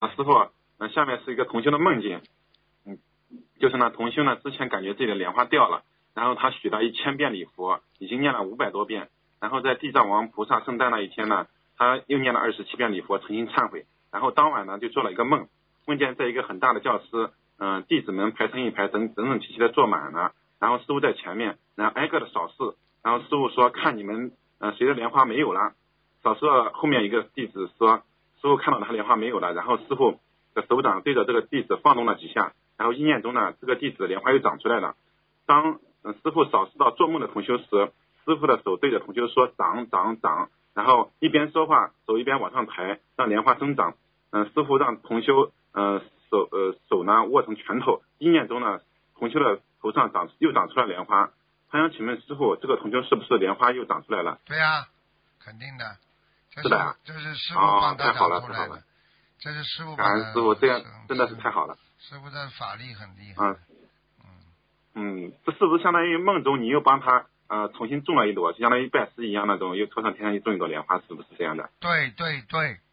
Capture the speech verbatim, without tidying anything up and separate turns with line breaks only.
啊，师傅，呃，下面是一个同修的梦境，嗯，就是呢，同修呢之前感觉自己的莲花掉了，然后他许了一千遍礼佛，已经念了五百多遍，然后在地藏王菩萨圣诞那一天呢，他又念了二十七遍礼佛，诚心忏悔，然后当晚呢就做了一个梦，梦见在一个很大的教室，嗯、呃，弟子们排成一排，整整整齐齐的坐满了，然后师傅在前面，然后挨个的扫视，然后师傅说看你们，呃，谁的莲花没有了，扫视了后面一个弟子说。师傅看到他莲花没有了，然后师傅的手掌对着这个弟子晃动了几下，然后意念中呢，这个弟子的莲花又长出来了。当、呃、师傅扫视到做梦的同修时，师傅的手对着同修说长长长，然后一边说话手一边往上抬，让莲花生长。嗯、呃，师傅让同修呃手呃手呢握成拳头，意念中呢，同修的头上长又长出了莲花。他想请问师傅，这个同修是不是莲花又长出来了？
对呀、啊，肯定的。这是
是的啊，
这是师傅帮他长出来的，
哦、
这是师傅
感恩师傅，这样真的是太好了。
师傅的法力很厉害。
嗯嗯，这是不是相当于梦中你又帮他呃重新种了一朵，就相当于拜师一样那种，又托上天上又种一朵莲花，是不是这样的？
对对对。